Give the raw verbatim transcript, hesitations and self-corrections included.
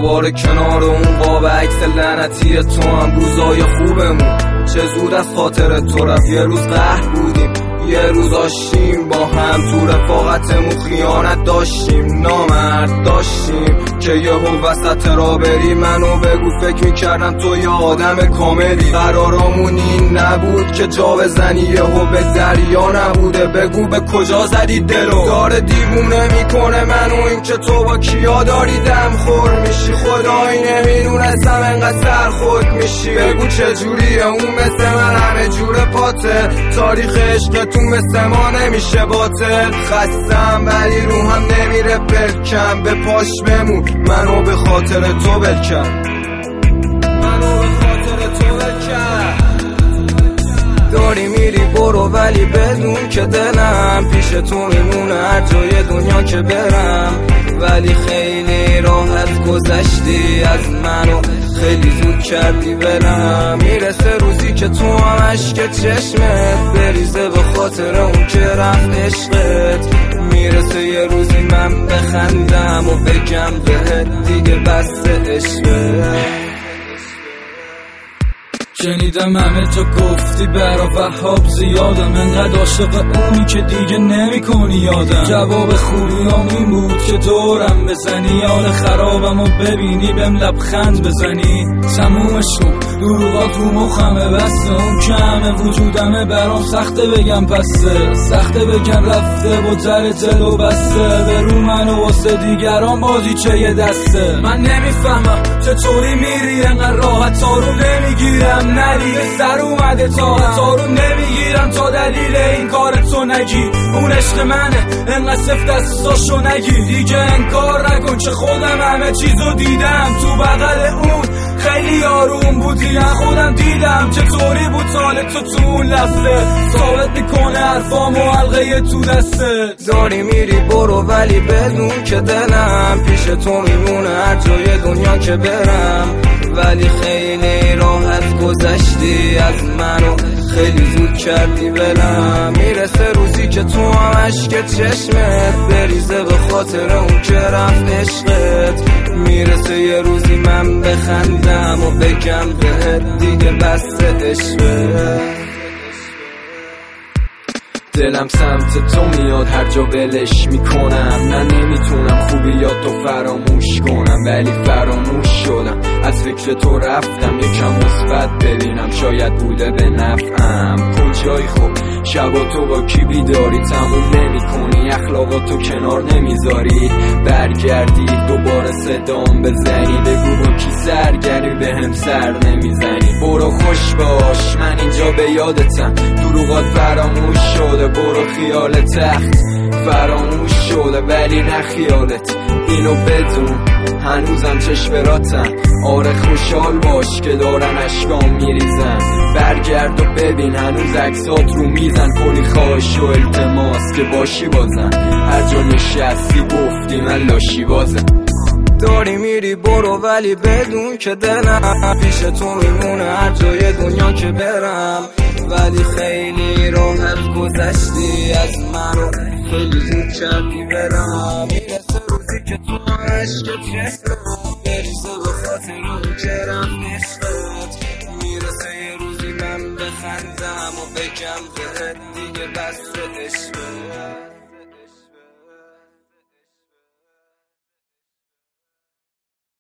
دوباره کنار اون قاب عکس لعنتی تو هم روزای خوبمون چه زود از خاطر تو رفت. یه روز قهر بودیم یه روز آشتیم با هم تو رفاقتمون خیانت داشتیم نامرد داشتیم که یهو وسط را بری منو بگو فکر میکردم تو یه آدم کاملی. قرارمون این نبود که جا بزنی یهو به دریا نبوده بگو به کجا زدی دلو. داره دیوونه میکنه منو این که تو با کیا داری دم خور میشی خدایی نمیدونستم انقدر سر خود میشی. بگو چجوریه اون مثل من همه جور پاته تاریخ عشقتون مثل ما نمیشه باطل. خستم ولی رو هم نمیره بلکم به پاش بمون منو به خاطر تو بلکم منو به خاطر تو بلکم. داری میری برو ولی بدون که دلم پیش تو میمونه هر جای دنیا که برم. ولی خیلی راحت گذشتی از منو خیلی زود کردی ولم. میرسه روزی که تو هم عشق چشمت بریزه به خاطر اون که رفت عشقت. میرسه یه روزی من بخندم و بگم بهت دیگه بس عشقت. شنیدم همه جا گفتی برا وهاب زیادم انقدر عاشق اونی که دیگه نمی کنی یادم. جواب خوبی هم این بود که دورم بزنی حال خرابم و ببینی بهم لبخند بزنی. تمومش کن دروغا تو مخمه بسته اون که همه وجودمه برام سخته بگم پسته سخته بگم رفته با در دل و بسته به رو من و واسه دیگران بازی چه یه دسته. من نمیفهمم چطوری میری انقدر راحت تا رو نمیگیرم ندیده سر اومده تا تا رو نمیگیرم تا دلیل این کار تو نگی اون عشق منه انقدر سفت دستاشو نگی دیگه انکار نکن که خودم همه چیزو دیدم تو بغل اون خیلی آروم بودی من خودم دیدم چطوری بود حال تو تو اون لحظه ثابت میکنه حرفام و حلقه تو دسته. داری میری برو ولی بدون که دلم پیش تو میمونه هر جای دنیا که برم. ولی خیلی راحت گذشتی از منو خیلی زود کردی ولم. میرسه روزی که تو هم عشق چشمت بریزه به خاطر اون که رفت عشقت. میرسه یه روزی من بخندم و بگم بهت دیگه بس عشقت. دلم سمت تو میاد هر جا ولش میکنم من نمیتونم خوبیات تو فراموش کنم ولی فراموش شدم از فکر تو رفتم یکم مثبت ببینم شاید بوده به نفعم. کجایی خب شبا تو با کی بیداری تموم نمی کنی اخلاقاتو کنار نمیذاری برگردی دوباره صدام بزنی بگو با کی سرگری به هم سر نمیزنی. برو خوش باش من اینجا به یادتم دروغات فراموش شده برو خیال تخت فراموش شده ولی نه خیالت اینو بدون هنوزم چشمراتم. آره خوشحال باش که دارم اشکام میریزن برگرد و ببین هنوز عکسات رو میزن کلی خواهش و التماس که باشی بازم هر جا نشستی گفتی من لاشی بازم. داری میری برو ولی بدون که دلم پیش تو میمونه هر جای دنیا که برم. ولی خیلی راحت گذشتی از منو خیلی زود کردی برم. میرسه روزی که تو عشق چشمت بریزه به خاطر اون که رفت عشقت. میرسه یه روزی من بخندم و بگم بهت دیگه بس عشقت.